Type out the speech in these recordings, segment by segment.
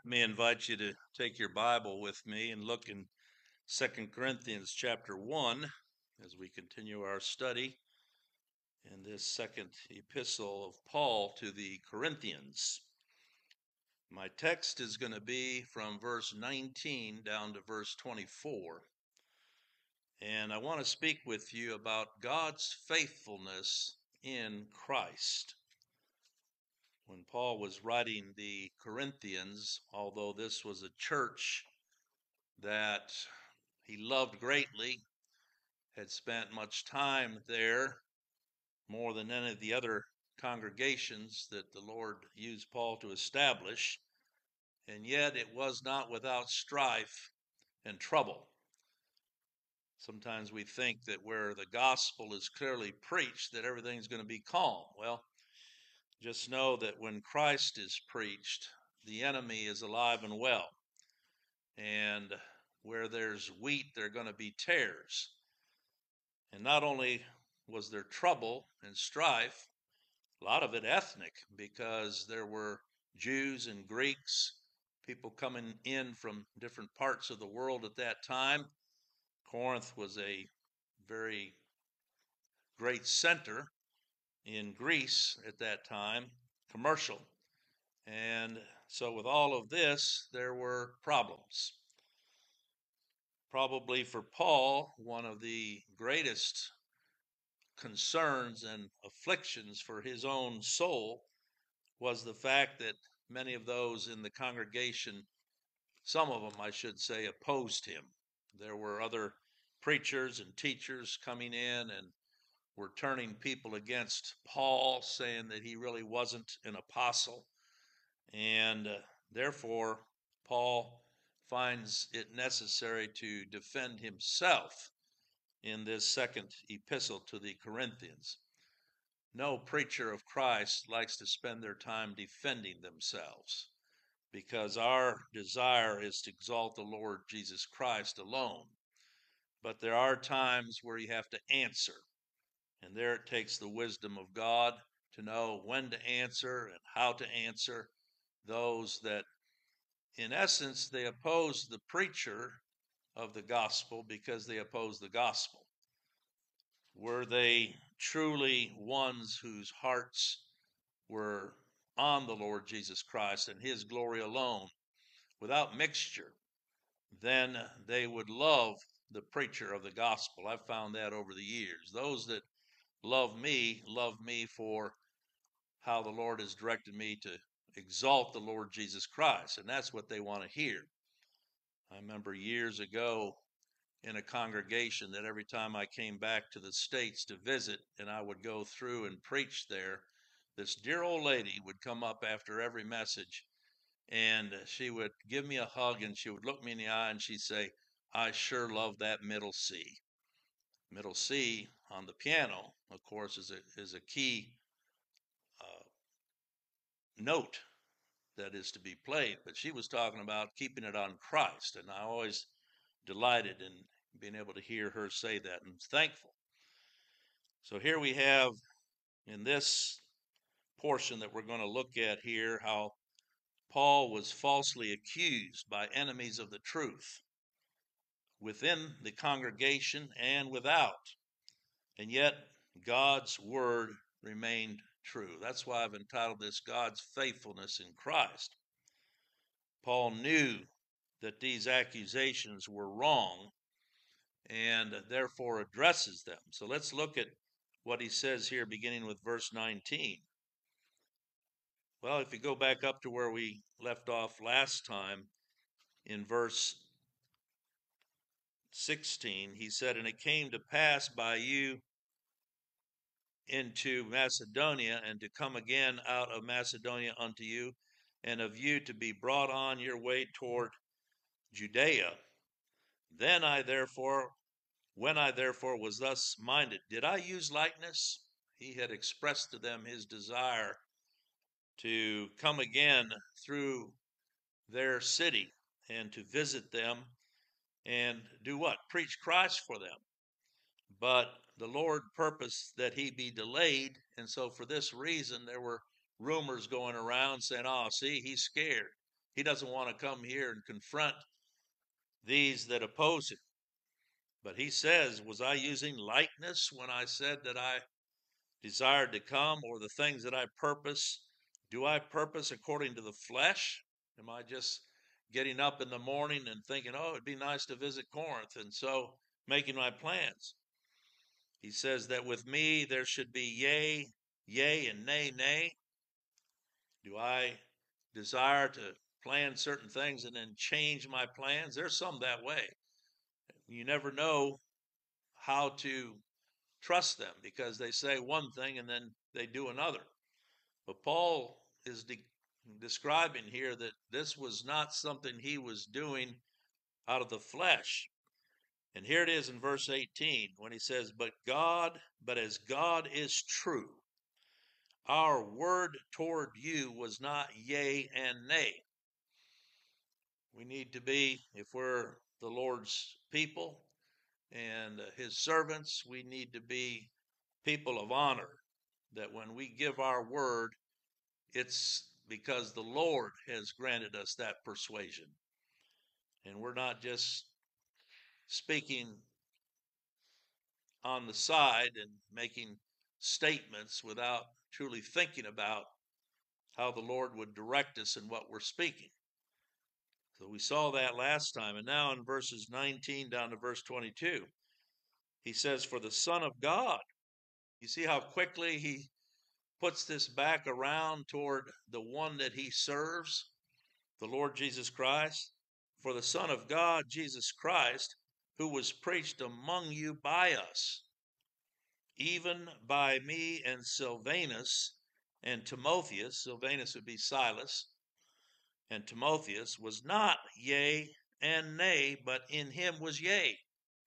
Let me invite you to take your Bible with me and look in 2 Corinthians chapter 1 as we continue our study in this second epistle of Paul to the Corinthians. My text is going to be from verse 19 down to verse 24. And I want to speak with you about God's faithfulness in Christ. When Paul was writing the Corinthians, although this was a church that he loved greatly, had spent much time there, more than any of the other congregations that the Lord used Paul to establish, and yet it was not without strife and trouble. Sometimes we think that where the gospel is clearly preached, that everything's going to be calm. Well, just know that when Christ is preached, the enemy is alive and well. And where there's wheat, there are going to be tares. And not only was there trouble and strife, a lot of it ethnic, because there were Jews and Greeks, people coming in from different parts of the world at that time. Corinth was a very great center in Greece at that time, commercial. And so with all of this, there were problems. Probably for Paul, one of the greatest concerns and afflictions for his own soul was the fact that many of those in the congregation, some of them I should say, opposed him. There were other preachers and teachers coming in and were turning people against Paul, saying that he really wasn't an apostle. And therefore, Paul finds it necessary to defend himself in this second epistle to the Corinthians. No preacher of Christ likes to spend their time defending themselves, because our desire is to exalt the Lord Jesus Christ alone. But there are times where you have to answer, and there it takes the wisdom of God to know when to answer and how to answer those that, in essence, they oppose the preacher of the gospel because they oppose the gospel. Were they truly ones whose hearts were on the Lord Jesus Christ and his glory alone, without mixture, then they would love the preacher of the gospel. I've found that over the years. Those that love me for how the Lord has directed me to exalt the Lord Jesus Christ, and that's what they want to hear. I remember years ago in a congregation that every time I came back to the States to visit and I would go through and preach there, this dear old lady would come up after every message and she would give me a hug and she would look me in the eye and she'd say, "I sure love that middle C." Middle C on the piano, of course, is a key note that is to be played, but she was talking about keeping it on Christ, and I always delighted in being able to hear her say that and thankful. So here we have in this portion that we're going to look at here how Paul was falsely accused by enemies of the truth within the congregation and without, and yet God's word remained true. That's why I've entitled this God's Faithfulness in Christ. Paul knew that these accusations were wrong and therefore addresses them. So let's look at what he says here, beginning with verse 19. Well, if you go back up to where we left off last time, in verse 16, he said, "And it came to pass by you into Macedonia, and to come again out of Macedonia unto you, and of you to be brought on your way toward Judea. When I therefore was thus minded, did I use lightness?" He had expressed to them his desire to come again through their city and to visit them and do what? Preach Christ for them. But the Lord purposed that he be delayed, and so for this reason there were rumors going around saying, "Oh, see, he's scared. he doesn't want to come here and confront these that oppose him. But he says, was I using lightness when I said that I desired to come, or the things that I purpose? Do I purpose according to the flesh? Am I just getting up in the morning and thinking, oh, it'd be nice to visit Corinth, and so making my plans? He says that with me there should be yea, yea, and nay, nay. Do I desire to plan certain things and then change my plans? There's some that way. You never know how to trust them, because they say one thing and then they do another. But Paul is describing here that this was not something he was doing out of the flesh. And here it is in verse 18 when he says, but as God is true, our word toward you was not yea and nay. We need to be, if we're the Lord's people and his servants, we need to be people of honor, that when we give our word, it's because the Lord has granted us that persuasion. And we're not just speaking on the side and making statements without truly thinking about how the Lord would direct us in what we're speaking. So we saw that last time. And now in verses 19 down to verse 22, he says, for the Son of God. You see how quickly he puts this back around toward the one that he serves, the Lord Jesus Christ. For the Son of God, Jesus Christ, who was preached among you by us, even by me and Silvanus and Timotheus. Silvanus would be Silas, and Timotheus, was not yea and nay, but in him was yea.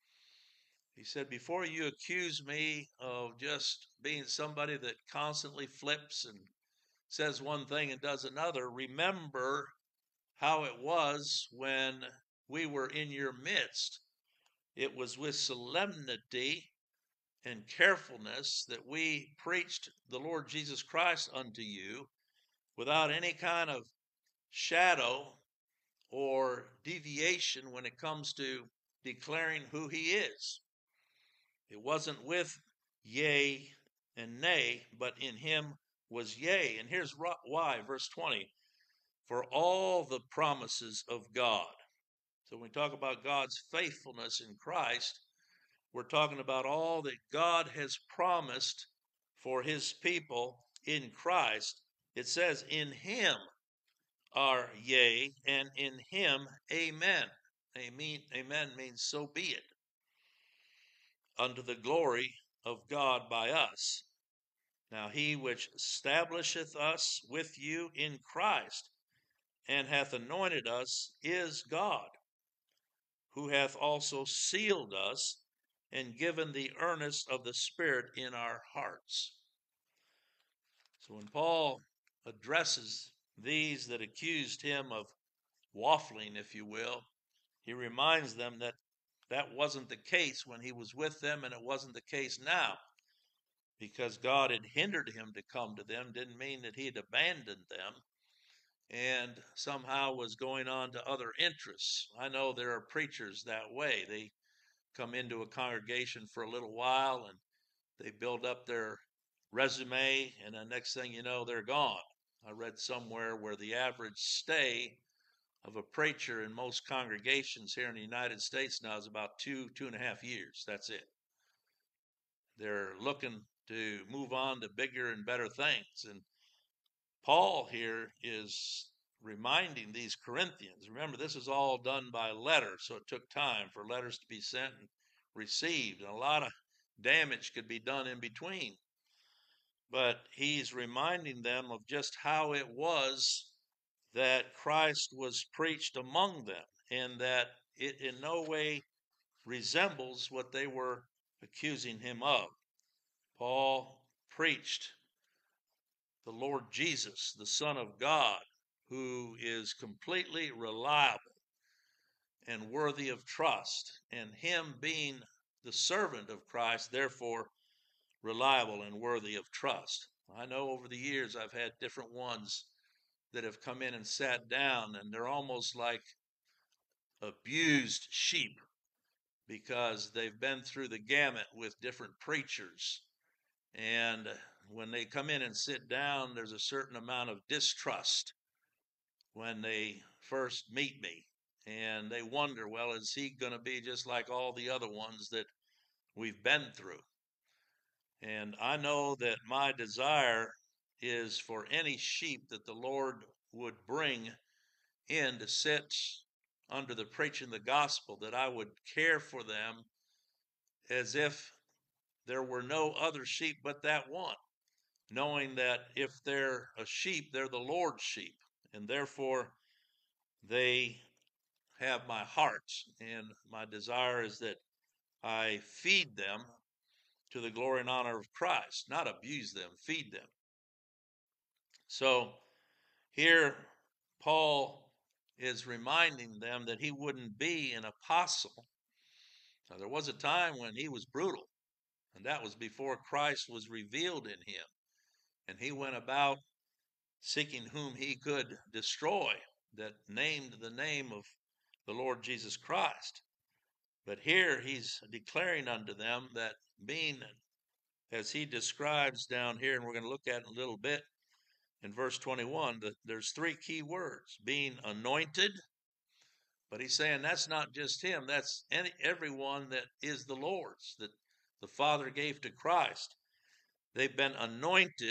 He said, before you accuse me of just being somebody that constantly flips and says one thing and does another, remember how it was when we were in your midst. It was with solemnity and carefulness that we preached the Lord Jesus Christ unto you, without any kind of shadow or deviation when it comes to declaring who he is. It wasn't with yea and nay, but in him was yea. And here's why, verse 20, for all the promises of God. So when we talk about God's faithfulness in Christ, we're talking about all that God has promised for his people in Christ. It says, in him are yea, and in him amen. Amen means so be it, unto the glory of God by us. Now he which establisheth us with you in Christ, and hath anointed us, is God, who hath also sealed us and given the earnest of the Spirit in our hearts. So when Paul addresses these that accused him of waffling, if you will, he reminds them that that wasn't the case when he was with them, and it wasn't the case now. Because God had hindered him to come to them didn't mean that he had abandoned them and somehow was going on to other interests. I know there are preachers that way. They come into a congregation for a little while and they build up their resume, and the next thing you know, they're gone. I read somewhere where the average stay of a preacher in most congregations here in the United States now is about 2.5 years. That's it. They're looking to move on to bigger and better things. And Paul here is reminding these Corinthians, remember, this is all done by letter, so it took time for letters to be sent and received, and a lot of damage could be done in between. But he's reminding them of just how it was that Christ was preached among them, and that it in no way resembles what they were accusing him of. Paul preached the Lord Jesus, the Son of God, who is completely reliable and worthy of trust, and him being the servant of Christ, therefore reliable and worthy of trust. I know over the years I've had different ones that have come in and sat down, and they're almost like abused sheep because they've been through the gamut with different preachers. And when they come in and sit down, there's a certain amount of distrust when they first meet me. And they wonder, well, is he going to be just like all the other ones that we've been through? And I know that my desire is for any sheep that the Lord would bring in to sit under the preaching of the gospel, that I would care for them as if there were no other sheep but that one, knowing that if they're a sheep, they're the Lord's sheep, and therefore they have my heart. And my desire is that I feed them to the glory and honor of Christ, not abuse them, feed them. So here Paul is reminding them that he wouldn't be an apostle. Now, there was a time when he was brutal, and that was before Christ was revealed in him. And he went about seeking whom he could destroy, that named the name of the Lord Jesus Christ. But here he's declaring unto them that being, as he describes down here, and we're going to look at in a little bit in verse 21, that there's three key words: being anointed. But he's saying that's not just him, that's everyone that is the Lord's, that the Father gave to Christ. They've been anointed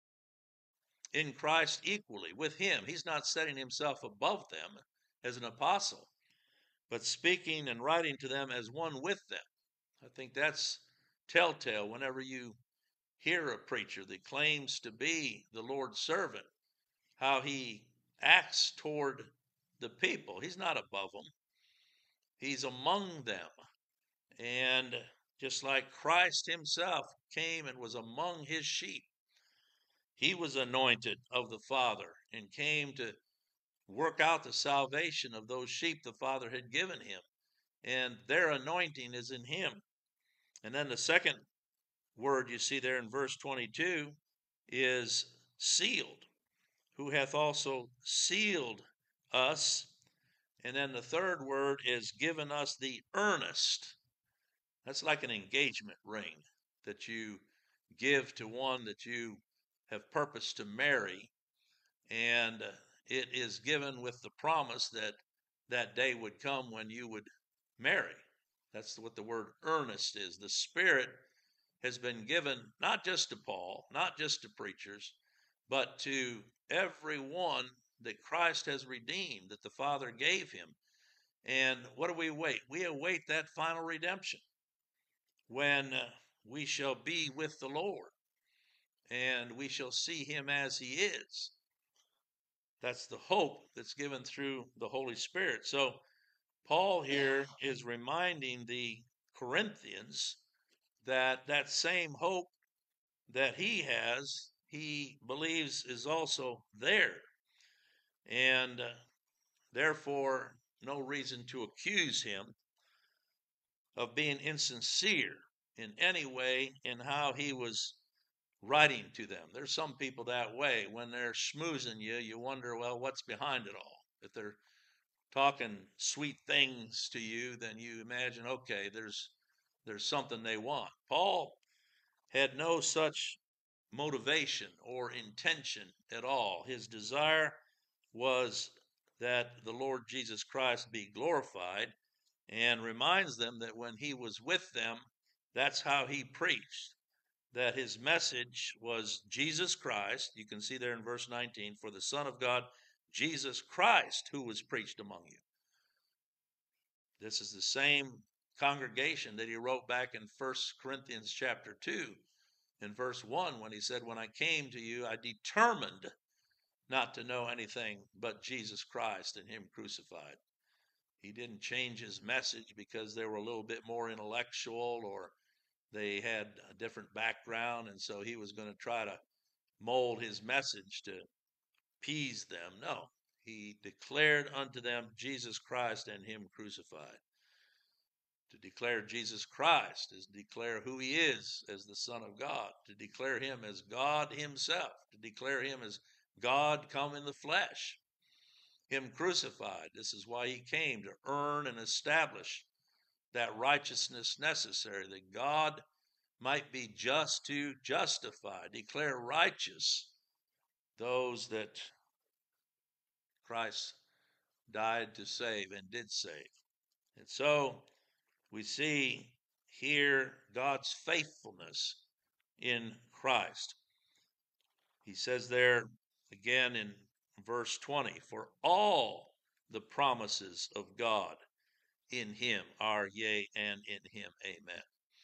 in Christ equally with him. He's not setting himself above them as an apostle, but speaking and writing to them as one with them. I think that's telltale whenever you hear a preacher that claims to be the Lord's servant, how he acts toward the people. He's not above them. He's among them. And just like Christ himself came and was among his sheep, he was anointed of the Father and came to work out the salvation of those sheep the Father had given him. And their anointing is in him. And then the second word you see there in verse 22 is sealed, who hath also sealed us. And then the third word is given us the earnest. That's like an engagement ring that you give to one that you have purposed to marry. And it is given with the promise that that day would come when you would marry. That's what the word earnest is. The Spirit has been given not just to Paul, not just to preachers, but to everyone that Christ has redeemed, that the Father gave him. And what do we await? We await that final redemption when we shall be with the Lord and we shall see him as he is. That's the hope that's given through the Holy Spirit. So Paul here is reminding the Corinthians that that same hope that he has, he believes is also there. And therefore, no reason to accuse him of being insincere in any way in how he was writing to them. There's some people that way. When they're schmoozing you, you wonder, well, what's behind it all? If they're talking sweet things to you, then you imagine, okay, there's something they want. Paul had no such motivation or intention at all. His desire was that the Lord Jesus Christ be glorified, and reminds them that when he was with them, that's how he preached, that his message was Jesus Christ. You can see there in verse 19, for the Son of God, Jesus Christ, who was preached among you. This is the same congregation that he wrote back in 1 Corinthians chapter 2 in verse 1 when he said, when I came to you, I determined not to know anything but Jesus Christ and him crucified. He didn't change his message because they were a little bit more intellectual or they had a different background, and so he was going to try to mold his message to appease them. No, he declared unto them Jesus Christ and him crucified. To declare Jesus Christ is to declare who he is as the Son of God, to declare him as God himself, to declare him as God come in the flesh, him crucified. This is why he came, to earn and establish that righteousness necessary, that God might be just to justify, declare righteous those that Christ died to save and did save. And so we see here God's faithfulness in Christ. He says there again in verse 20, for all the promises of God in him are yea, and in him amen.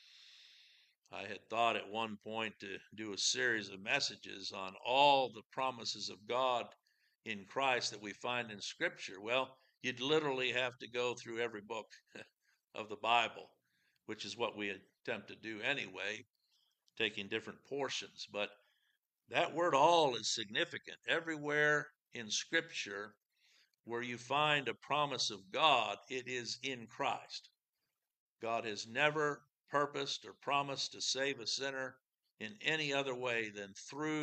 I had thought at one point to do a series of messages on all the promises of God in Christ that we find in Scripture. Well, you'd literally have to go through every book of the Bible, which is what we attempt to do anyway, taking different portions. But that word all is significant. Everywhere in Scripture where you find a promise of God, it is in Christ. God has never purposed or promised to save a sinner in any other way than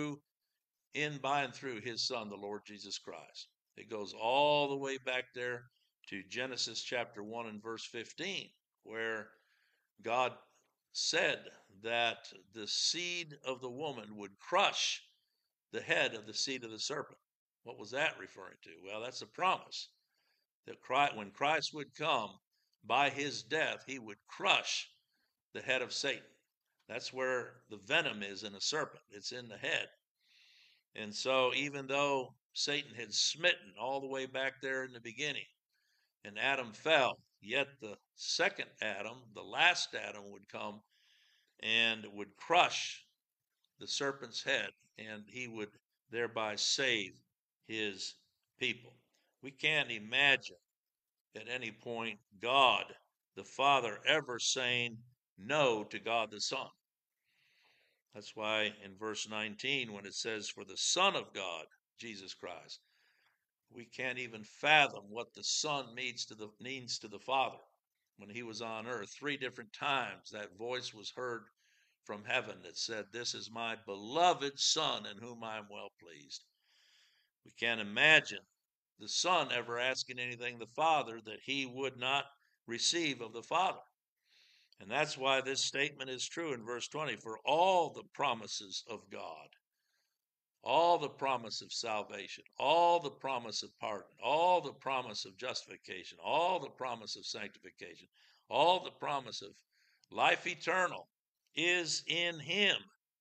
by and through his Son, the Lord Jesus Christ. It goes all the way back there to Genesis chapter 1 and verse 15, where God said that the seed of the woman would crush the head of the seed of the serpent. What was that referring to? Well, that's a promise that when Christ would come, by his death, he would crush the head of Satan. That's where the venom is in a serpent. It's in the head. And so even though Satan had smitten all the way back there in the beginning, and Adam fell, yet the second Adam, the last Adam, would come and would crush the serpent's head, and he would thereby save his people. We can't imagine at any point God the Father ever saying no to God the Son. That's why in verse 19, when it says, for the Son of God, Jesus Christ, we can't even fathom what the Son means to the Father. When he was on earth, 3 different times that voice was heard from heaven that said, this is my beloved Son in whom I am well pleased. We can't imagine the Son ever asking anything the Father that he would not receive of the Father. And that's why this statement is true in verse 20. For all the promises of God, all the promise of salvation, all the promise of pardon, all the promise of justification, all the promise of sanctification, all the promise of life eternal is in him,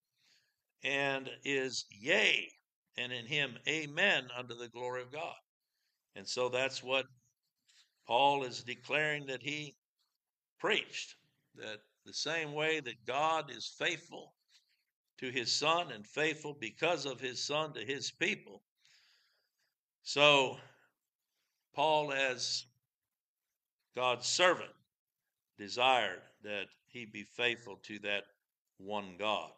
and is yea, and in him amen, unto the glory of God. And so that's what Paul is declaring that he preached, that the same way that God is faithful to his Son and faithful because of his Son to his people, so Paul, as God's servant, desired that he be faithful to that one God.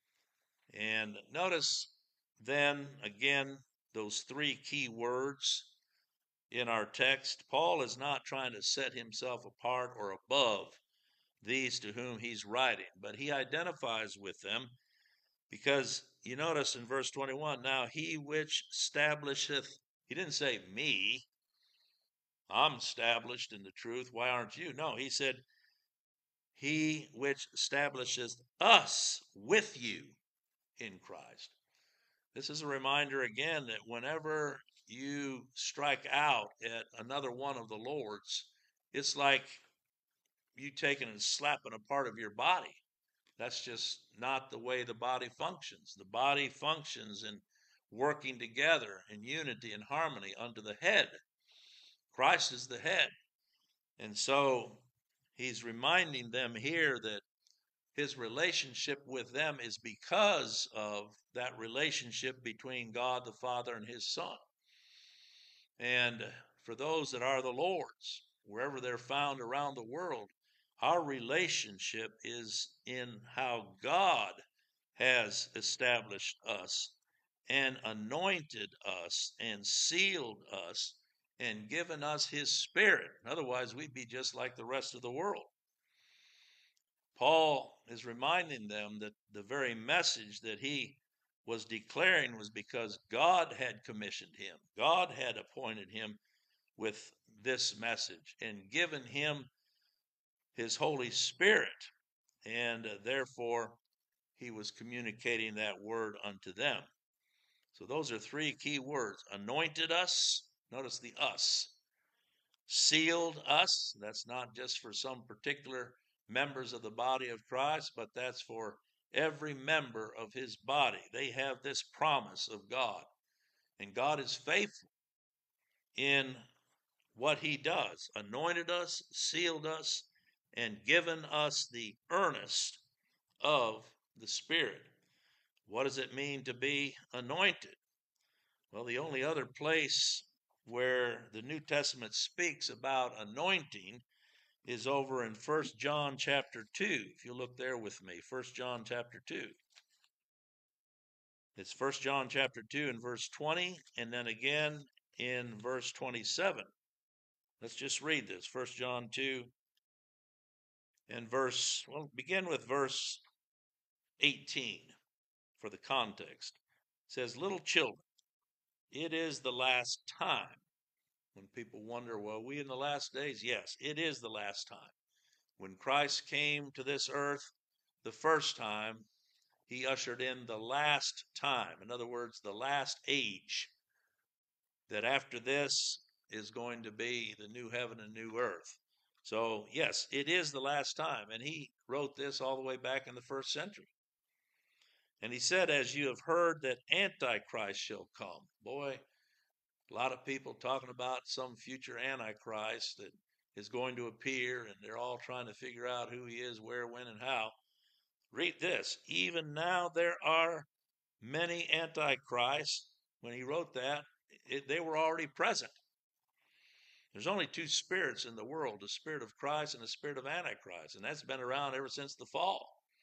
And notice then again those 3 key words in our text. Paul is not trying to set himself apart or above these to whom he's writing, but he identifies with them, because you notice in verse 21, now he which establisheth, he didn't say me, I'm established in the truth, why aren't you? No, he said, he which establisheth us with you in Christ. This is a reminder again that whenever you strike out at another one of the Lord's, it's like you taking and slapping a part of your body. That's just not the way the body functions. The body functions in working together in unity and harmony under the head. Christ is the head. And so he's reminding them here that his relationship with them is because of that relationship between God the Father and his Son. And for those that are the Lord's, wherever they're found around the world, our relationship is in how God has established us and anointed us and sealed us and given us his Spirit. Otherwise, we'd be just like the rest of the world. Paul is reminding them that the very message that he was declaring was because God had commissioned him. God had appointed him with this message and given him his Holy Spirit. And therefore, he was communicating that word unto them. So those are three key words. Anointed us. Notice the us. Sealed us. That's not just for some particular members of the body of Christ, but that's for every member of his body. They have this promise of God. And God is faithful in what he does. Anointed us, sealed us, and given us the earnest of the Spirit. What does it mean to be anointed? Well, the only other place where the New Testament speaks about anointing is over in 1 John chapter 2. If you look there with me, 1 John chapter 2. It's 1 John chapter 2 and verse 20, and then again in verse 27. Let's just read this. 1 John 2 and begin with verse 18 for the context. It says, little children, it is the last time. When people wonder, well, we in the last days? Yes, it is the last time. When Christ came to this earth the first time, he ushered in the last time. In other words, the last age. That after this is going to be the new heaven and new earth. So, yes, it is the last time. And he wrote this all the way back in the first century. And he said, as you have heard that Antichrist shall come. Boy, a lot of people talking about some future Antichrist that is going to appear, and they're all trying to figure out who he is, where, when, and how. Read this. Even now there are many Antichrists. When he wrote that, they were already present. There's only two spirits in the world, the spirit of Christ and the spirit of Antichrist, and that's been around ever since the fall.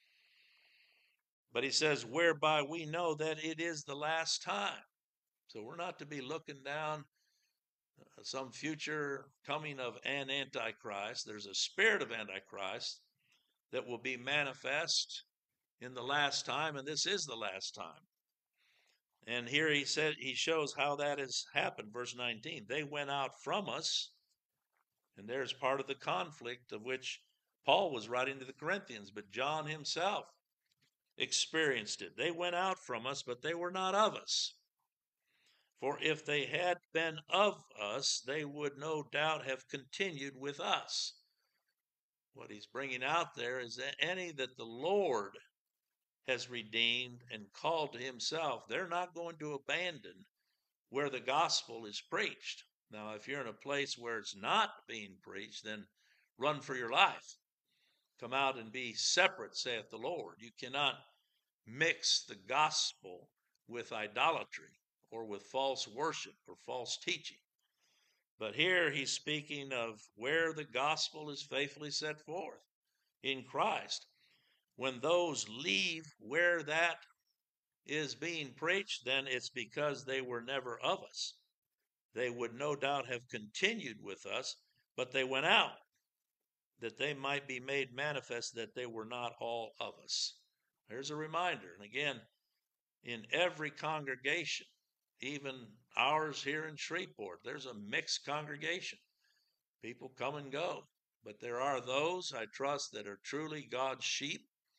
But he says, whereby we know that it is the last time. So we're not to be looking down some future coming of an Antichrist. There's a spirit of Antichrist that will be manifest in the last time, and this is the last time. And here he shows how that has happened. Verse 19, they went out from us, and there's part of the conflict of which Paul was writing to the Corinthians, but John himself experienced it. They went out from us, but they were not of us. For if they had been of us, they would no doubt have continued with us. What he's bringing out there is that any that the Lord has redeemed and called to himself, they're not going to abandon where the gospel is preached. Now, if you're in a place where it's not being preached, then run for your life. Come out and be separate, saith the Lord. You cannot mix the gospel with idolatry or with false worship or false teaching. But here he's speaking of where the gospel is faithfully set forth in Christ. When those leave where that is being preached, then it's because they were never of us. They would no doubt have continued with us, but they went out, that they might be made manifest that they were not all of us. There's a reminder. And again, in every congregation, even ours here in Shreveport, there's a mixed congregation. People come and go. But there are those, I trust, that are truly God's sheep.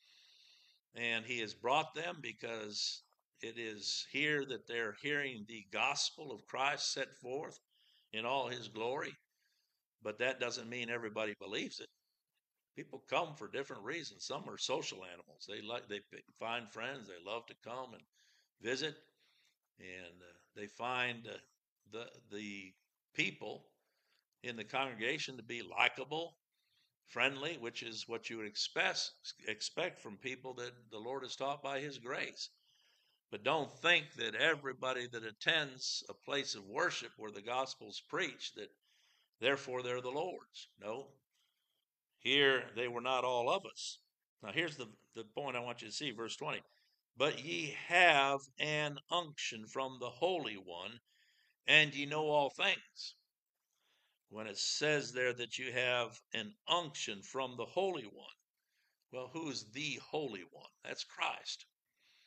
And he has brought them because it is here that they're hearing the gospel of Christ set forth in all his glory. But that doesn't mean everybody believes it. People come for different reasons. Some are social animals. They find friends. They love to come and visit, and they find the people in the congregation to be likable, friendly, which is what you would expect from people that the Lord has taught by his grace. But don't think that everybody that attends a place of worship where the gospel's preached, that therefore they're the Lord's. No. Here they were not all of us. Now here's the point I want you to see, verse 20. But ye have an unction from the Holy One, and ye know all things. When it says there that you have an unction from the Holy One, well, who's the Holy One? That's Christ.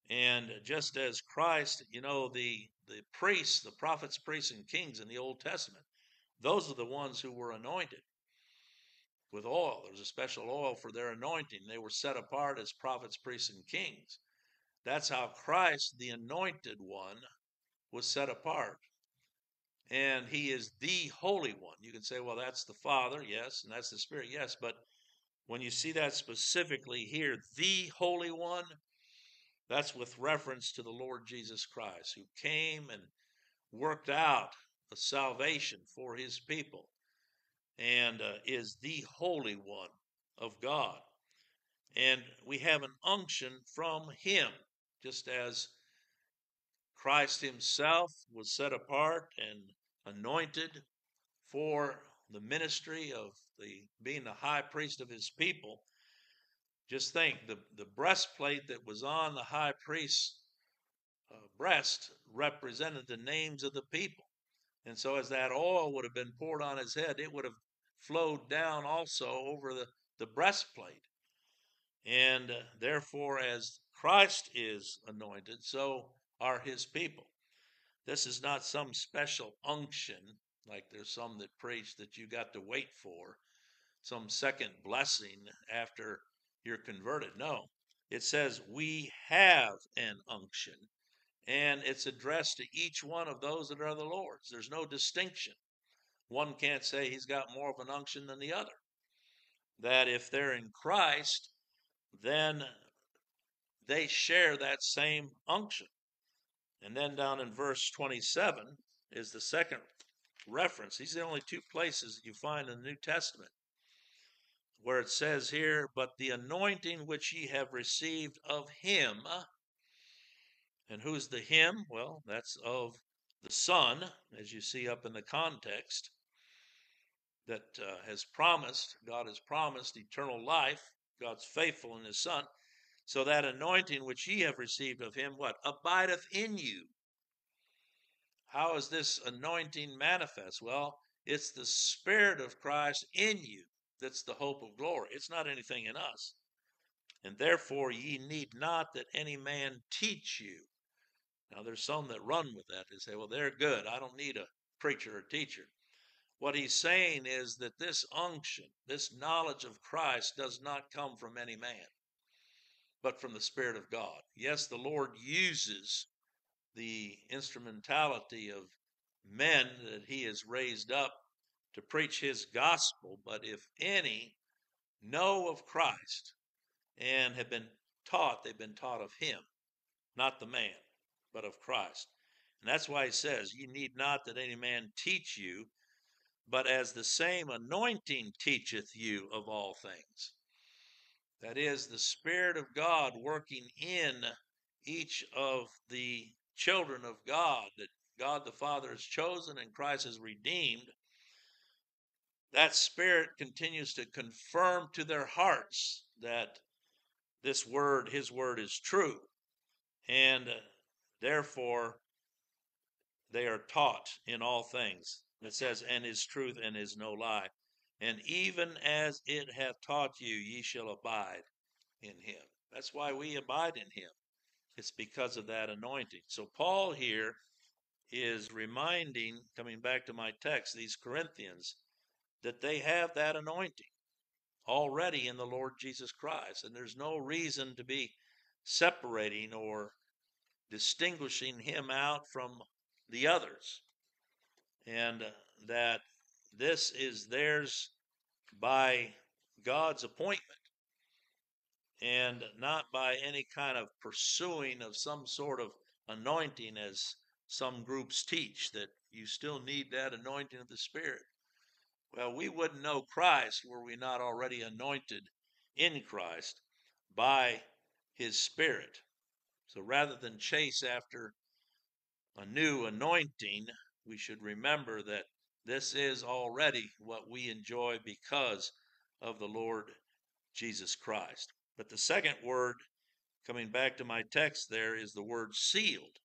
And just as Christ, the priests, the prophets, priests, and kings in the Old Testament, those are the ones who were anointed with oil. There was a special oil for their anointing. They were set apart as prophets, priests, and kings. That's how Christ, the anointed one, was set apart. And he is the Holy One. You can say, well, that's the Father, yes, and that's the Spirit, yes. But when you see that specifically here, the Holy One, that's with reference to the Lord Jesus Christ, who came and worked out a salvation for his people and is the Holy One of God. And we have an unction from him, just as Christ himself was set apart and anointed for the ministry of being the high priest of his people. Just think, the breastplate that was on the high priest's breast represented the names of the people. And so as that oil would have been poured on his head, it would have flowed down also over the breastplate. And therefore, as Christ is anointed, so are his people. This is not some special unction, like there's some that preach that you got to wait for, some second blessing after you're converted. No, it says we have an unction, and it's addressed to each one of those that are the Lord's. There's no distinction. One can't say he's got more of an unction than the other. That if they're in Christ, then they share that same unction. And then down in verse 27 is the second reference. These are the only two places that you find in the New Testament where it says here, but the anointing which ye have received of him. And who's the him? Well, that's of the Son, as you see up in the context, that God has promised eternal life. God's faithful in his Son. So that anointing which ye have received of him, what? Abideth in you. How is this anointing manifest? Well, it's the Spirit of Christ in you that's the hope of glory. It's not anything in us. And therefore ye need not that any man teach you. Now there's some that run with that. They say, well, they're good. I don't need a preacher or teacher. What he's saying is that this unction, this knowledge of Christ does not come from any man, but from the Spirit of God. Yes, the Lord uses the instrumentality of men that he has raised up to preach his gospel, but if any know of Christ and have been taught, they've been taught of him, not the man, but of Christ. And that's why he says, ye need not that any man teach you, but as the same anointing teacheth you of all things. That is, the Spirit of God working in each of the children of God that God the Father has chosen and Christ has redeemed. That Spirit continues to confirm to their hearts that this word, his word, is true. And therefore, they are taught in all things. It says, and is truth and is no lie. And even as it hath taught you, ye shall abide in him. That's why we abide in him. It's because of that anointing. So Paul here is reminding, coming back to my text, these Corinthians, that they have that anointing already in the Lord Jesus Christ. And there's no reason to be separating or distinguishing him out from the others. And that this is theirs by God's appointment and not by any kind of pursuing of some sort of anointing, as some groups teach, that you still need that anointing of the Spirit. Well, we wouldn't know Christ were we not already anointed in Christ by his Spirit. So rather than chase after a new anointing, we should remember that this is already what we enjoy because of the Lord Jesus Christ. But the second word, coming back to my text there, is the word sealed.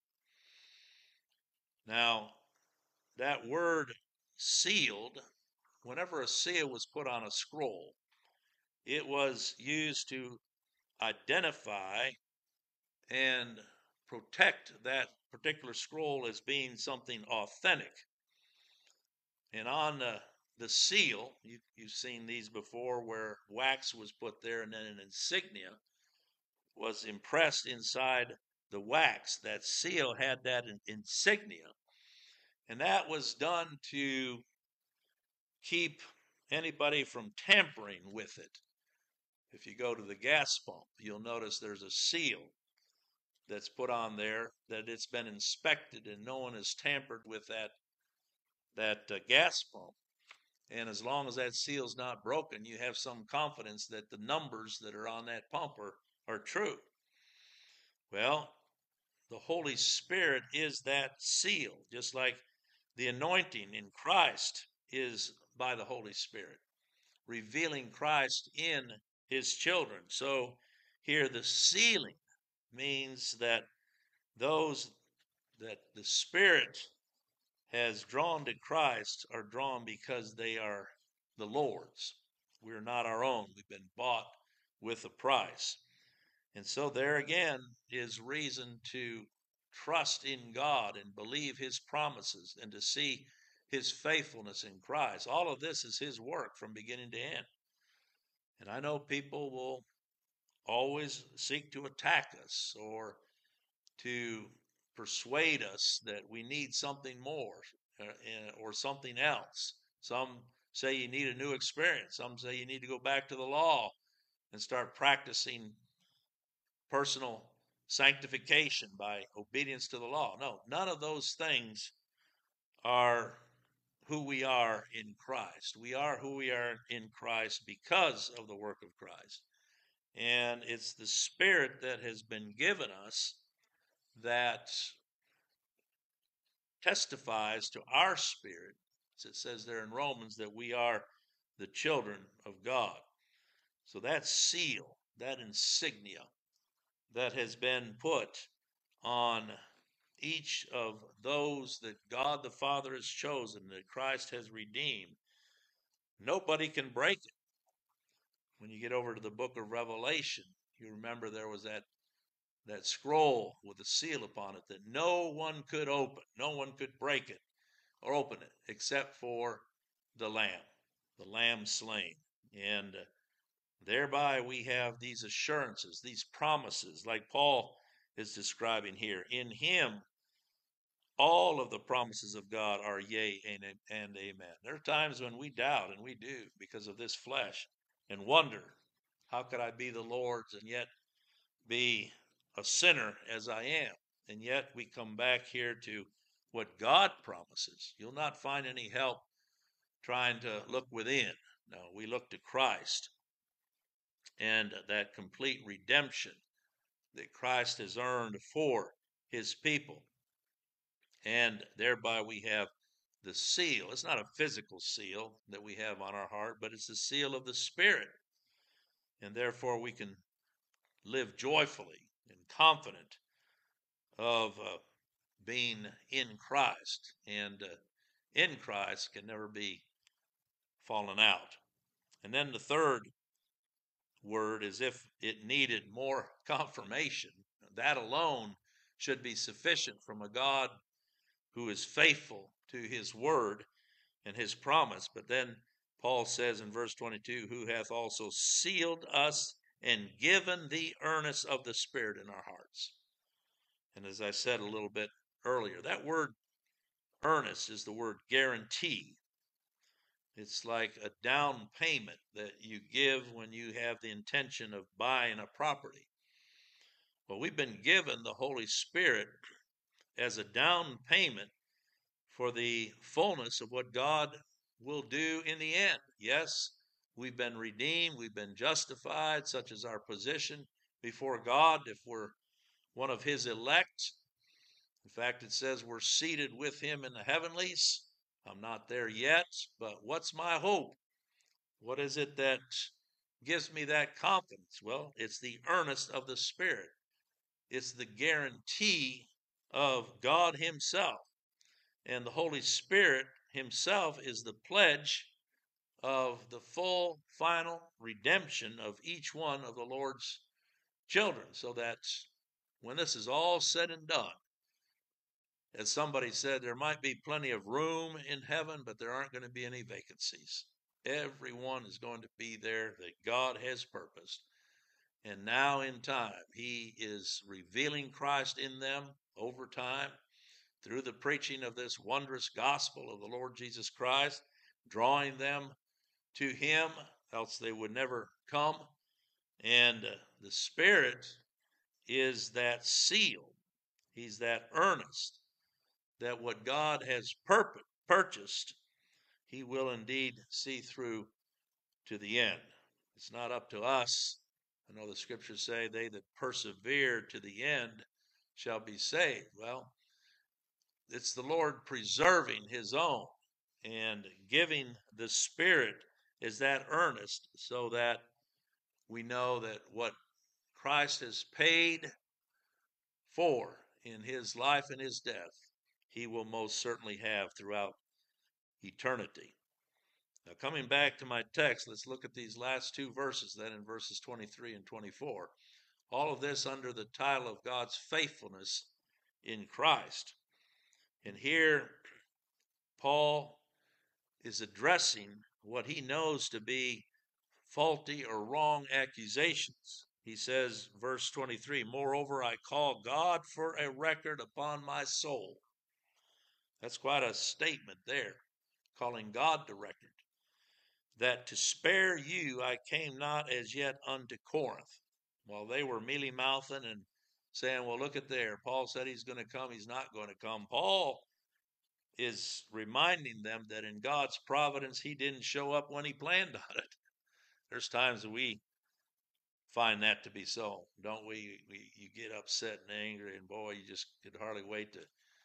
Now, that word sealed, whenever a seal was put on a scroll, it was used to identify and protect that particular scroll as being something authentic. And on the seal, you've seen these before, where wax was put there and then an insignia was impressed inside the wax. That seal had that insignia, and that was done to keep anybody from tampering with it. If you go to the gas pump, you'll notice there's a seal that's put on there that it's been inspected and no one has tampered with that gas pump. And as long as that seal's not broken, you have some confidence that the numbers that are on that pump are true. Well, the Holy Spirit is that seal, just like the anointing in Christ is by the Holy Spirit, revealing Christ in his children. So here the sealing means that those that the Spirit has drawn to Christ are drawn because they are the Lord's. We're not our own. We've been bought with a price. And so there again is reason to trust in God and believe his promises and to see his faithfulness in Christ. All of this is his work from beginning to end. And I know people will always seek to attack us or to persuade us that we need something more or something else. Some say you need a new experience. Some say you need to go back to the law and start practicing personal sanctification by obedience to the law. No, none of those things are who we are in Christ. We are who we are in Christ because of the work of Christ. And it's the Spirit that has been given us that testifies to our spirit, as it says there in Romans, that we are the children of God. So that seal, that insignia that has been put on each of those that God the Father has chosen, that Christ has redeemed, nobody can break it. When you get over to the book of Revelation, you remember there was that scroll with a seal upon it that no one could open, no one could break it or open it except for the Lamb slain. And thereby we have these assurances, these promises, like Paul is describing here. In him, all of the promises of God are yea and amen. There are times when we doubt, and we do, because of this flesh, and wonder, how could I be the Lord's and yet be a sinner as I am? And yet we come back here to what God promises. You'll not find any help trying to look within. No, we look to Christ and that complete redemption that Christ has earned for his people. And thereby we have the seal. It's not a physical seal that we have on our heart, but it's the seal of the Spirit. And therefore we can live joyfully and confident of being in Christ. And in Christ can never be fallen out. And then the third word, as if it needed more confirmation, that alone should be sufficient from a God who is faithful to his word and his promise. But then Paul says in verse 22, who hath also sealed us and given the earnest of the Spirit in our hearts. And as I said a little bit earlier, that word earnest is the word guarantee. It's like a down payment that you give when you have the intention of buying a property. Well, we've been given the Holy Spirit as a down payment for the fullness of what God will do in the end. Yes, we've been redeemed, we've been justified, such as our position before God if we're one of his elect. In fact, it says we're seated with him in the heavenlies. I'm not there yet, but what's my hope? What is it that gives me that confidence? Well, it's the earnest of the Spirit. It's the guarantee of God himself. And the Holy Spirit himself is the pledge of the full, final redemption of each one of the Lord's children. So that when this is all said and done, as somebody said, there might be plenty of room in heaven, but there aren't going to be any vacancies. Everyone is going to be there that God has purposed. And now in time, he is revealing Christ in them over time through the preaching of this wondrous gospel of the Lord Jesus Christ, drawing them to him, else they would never come. And the Spirit is that seal. He's that earnest that what God has purchased, he will indeed see through to the end. It's not up to us. I know the scriptures say they that persevere to the end shall be saved. Well, it's the Lord preserving his own and giving the Spirit is that earnest so that we know that what Christ has paid for in his life and his death, he will most certainly have throughout eternity. Now, coming back to my text, let's look at these last two verses then in verses 23 and 24. All of this under the title of God's faithfulness in Christ. And here, Paul is addressing what he knows to be faulty or wrong accusations. He says, verse 23, moreover, I call God for a record upon my soul. That's quite a statement there, calling God to record. That to spare you I came not as yet unto Corinth. While they were mealy-mouthing and saying, well, look at there. Paul said he's going to come. He's not going to come. Paul is reminding them that in God's providence, he didn't show up when he planned on it. There's times that we find that to be so, don't we? You get upset and angry, and boy, you just could hardly wait to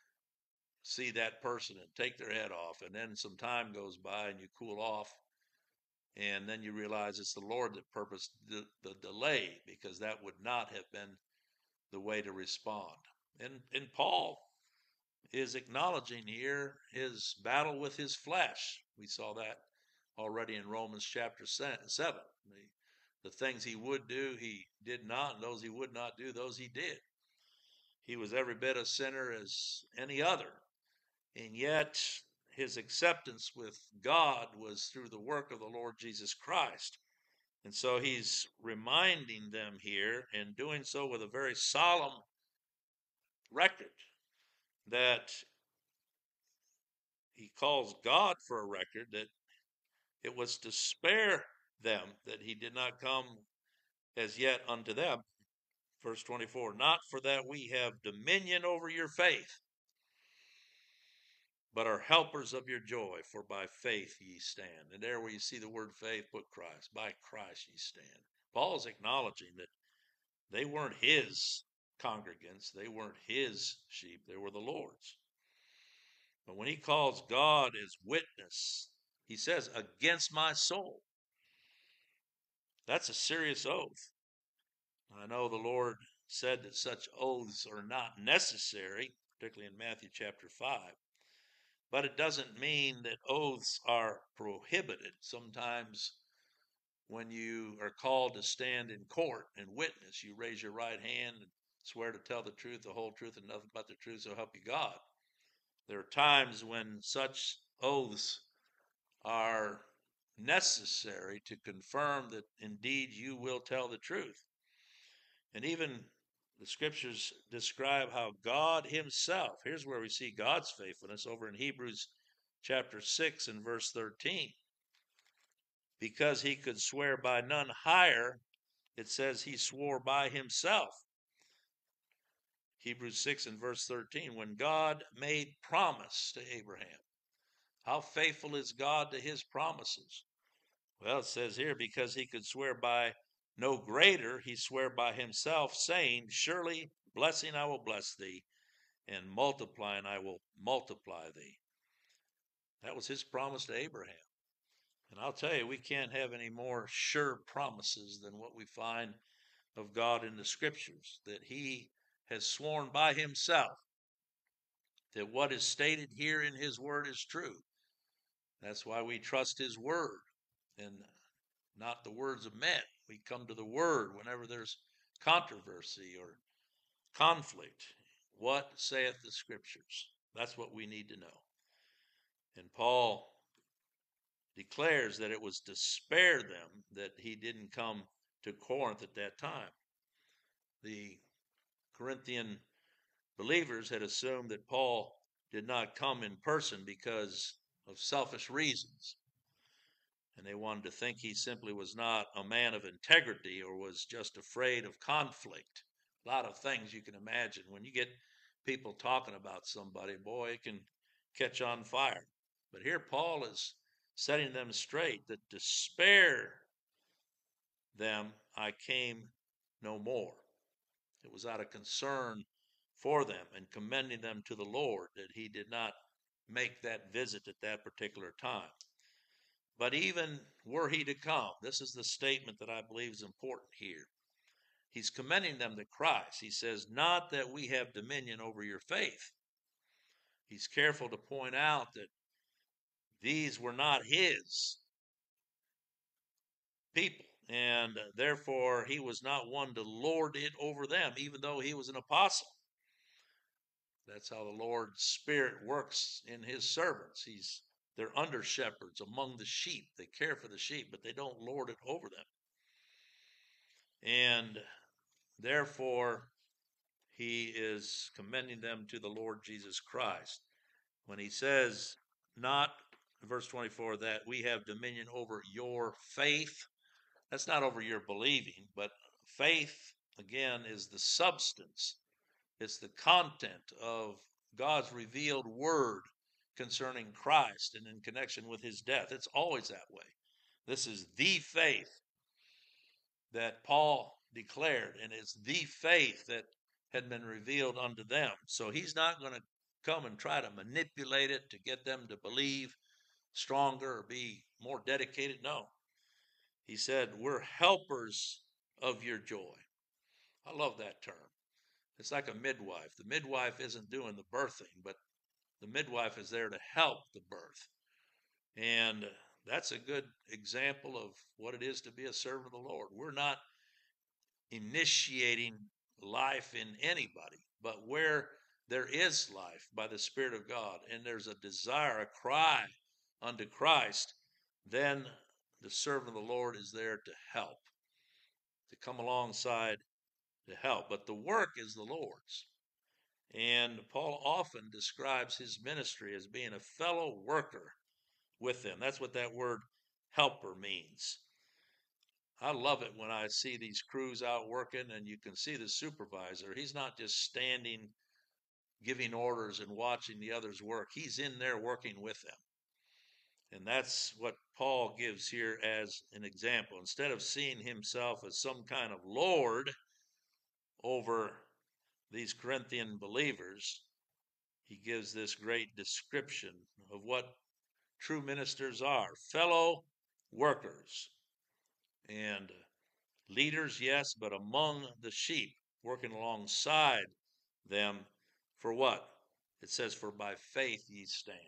see that person and take their head off. And then some time goes by and you cool off. And then you realize it's the Lord that purposed the delay, because that would not have been the way to respond. And Paul is acknowledging here his battle with his flesh. We saw that already in Romans chapter 7. The things he would do, he did not, and those he would not do, those he did. He was every bit a sinner as any other. And yet his acceptance with God was through the work of the Lord Jesus Christ. And so he's reminding them here, and doing so with a very solemn record, that he calls God for a record, that it was to spare them that he did not come as yet unto them. Verse 24, not for that we have dominion over your faith, but are helpers of your joy, for by faith ye stand. And there where you see the word faith, put Christ. By Christ ye stand. Paul's acknowledging that they weren't his congregants. They weren't his sheep. They were the Lord's. But when he calls God as witness, he says, against my soul. That's a serious oath. I know the Lord said that such oaths are not necessary, particularly in Matthew chapter 5. But it doesn't mean that oaths are prohibited. Sometimes when you are called to stand in court and witness, you raise your right hand and swear to tell the truth, the whole truth, and nothing but the truth, so help you God. There are times when such oaths are necessary to confirm that indeed you will tell the truth. And even the scriptures describe how God himself, here's where we see God's faithfulness over in Hebrews chapter 6 and verse 13. Because he could swear by none higher, it says he swore by himself. Hebrews 6 and verse 13, when God made promise to Abraham. How faithful is God to his promises? Well, it says here, because he could swear by no greater, he sware by himself, saying, surely blessing I will bless thee, and multiplying I will multiply thee. That was his promise to Abraham. And I'll tell you, we can't have any more sure promises than what we find of God in the scriptures, that he has sworn by himself that what is stated here in his word is true. That's why we trust his word and not the words of men. We come to the word whenever there's controversy or conflict. What saith the Scriptures? That's what we need to know. And Paul declares that it was to spare them that he didn't come to Corinth at that time. The Corinthian believers had assumed that Paul did not come in person because of selfish reasons. And they wanted to think he simply was not a man of integrity or was just afraid of conflict. A lot of things you can imagine. When you get people talking about somebody, boy, it can catch on fire. But here Paul is setting them straight that to spare them I came no more. It was out of concern for them and commending them to the Lord that he did not make that visit at that particular time. But even were he to come, this is the statement that I believe is important here. He's commending them to Christ. He says, not that we have dominion over your faith. He's careful to point out that these were not his people, and therefore he was not one to lord it over them, even though he was an apostle. That's how the Lord's Spirit works in his servants. They're under shepherds among the sheep. They care for the sheep, but they don't lord it over them. And therefore, he is commending them to the Lord Jesus Christ. When he says, not, verse 24, that we have dominion over your faith, that's not over your believing, but faith, again, is the substance. It's the content of God's revealed word concerning Christ and in connection with his death. It's always that way. This is the faith that Paul declared, and it's the faith that had been revealed unto them. So he's not going to come and try to manipulate it to get them to believe stronger or be more dedicated. No. He said, we're helpers of your joy. I love that term. It's like a midwife. The midwife isn't doing the birthing, but the midwife is there to help the birth. And that's a good example of what it is to be a servant of the Lord. We're not initiating life in anybody, but where there is life by the Spirit of God, and there's a desire, a cry unto Christ, then the servant of the Lord is there to help, to come alongside to help. But the work is the Lord's. And Paul often describes his ministry as being a fellow worker with them. That's what that word helper means. I love it when I see these crews out working and you can see the supervisor. He's not just standing giving orders and watching the others work. He's in there working with them. And that's what Paul gives here as an example. Instead of seeing himself as some kind of lord over these Corinthian believers, he gives this great description of what true ministers are: fellow workers and leaders, yes, but among the sheep, working alongside them for what? It says, for by faith ye stand.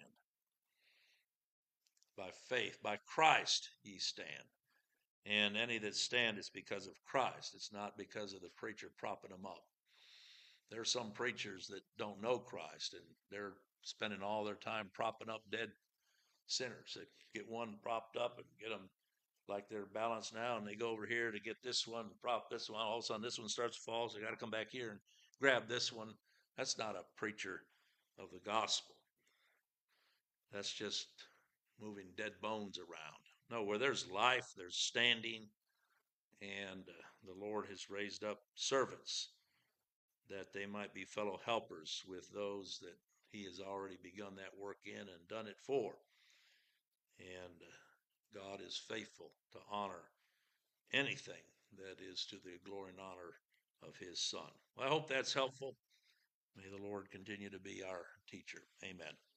By faith, by Christ ye stand. And any that stand is because of Christ. It's not because of the preacher propping them up. There are some preachers that don't know Christ, and they're spending all their time propping up dead sinners. They get one propped up and get them like they're balanced now, and they go over here to get this one, prop this one. All of a sudden, this one starts to fall, so they got to come back here and grab this one. That's not a preacher of the gospel. That's just moving dead bones around. No, where there's life, there's standing, and the Lord has raised up servants that they might be fellow helpers with those that he has already begun that work in and done it for. And God is faithful to honor anything that is to the glory and honor of his Son. Well, I hope that's helpful. May the Lord continue to be our teacher. Amen.